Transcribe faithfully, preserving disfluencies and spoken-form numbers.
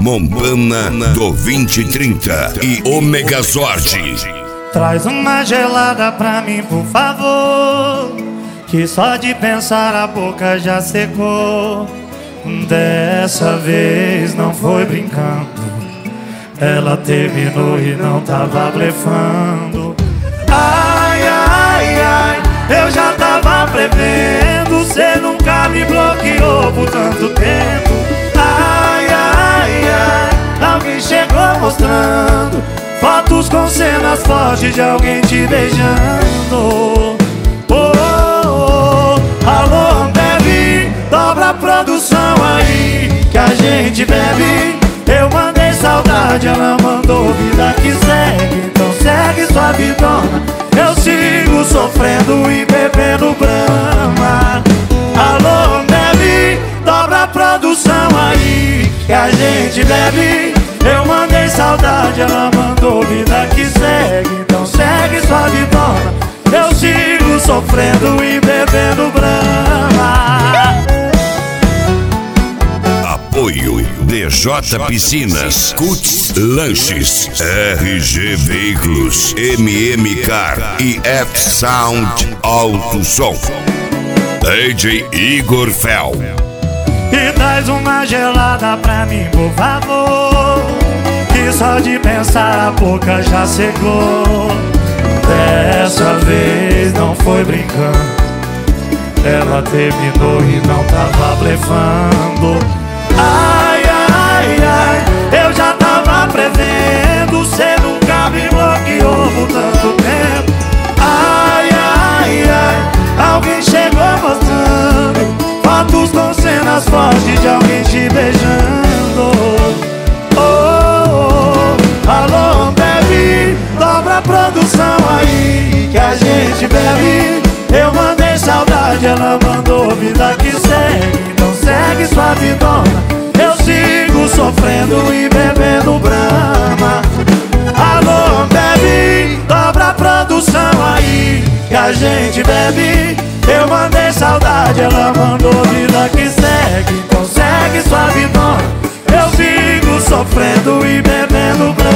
Montana do vinte e trinta e o Megazord. Traz uma gelada pra mim, por favor, que só de pensar a boca já secou. Dessa vez não foi brincando, ela terminou e não tava blefando. Ai, ai, ai, eu já tava prevendo, cê nunca me bloqueou por tanto tempo. Ai, ai, ai, alguém chegou mostrando fotos com cenas fortes de alguém te beijando. Oh, oh, oh. Alô, Ambev, dobra a produção aí que a gente bebe. Eu mandei saudade, ela mandou vida que segue. Então segue sua vidona, eu sigo sofrendo e bebendo Brahma. Alô, Ambev, dobra a produção aí que a gente bebe. Eu mandei saudade, ela mandou vida que segue. Então segue sua vidona, eu sigo sofrendo e bebendo Brahma. Apoio D J Piscinas, Cuts Lanches, R G Veículos, M M Car e F Sound Alto Som. D J Igor Fel. E traz uma gelada pra mim, por favor, que só de pensar a boca já secou. Dessa vez não foi brincando, ela terminou e não tava blefando. Ai, ai, ai, eu já tava prevendo, cê nunca me bloqueou por tanto tempo. Ai, ai, ai, alguém chegou mostrando fotos com cenas fortes de alguém te beijando. Oh, oh, oh. Alô, Ambev, dobra a produção aí que a gente bebe. Eu mandei saudade, ela mandou vida que segue. Então segue sua vidona, eu sigo sofrendo e bebendo Brahma. Alô, Ambev, dobra a produção aí que a gente bebe. Eu mandei saudade, ela mandou vida que segue. Então segue sua vidona, eu sigo sofrendo e bebendo Brahma.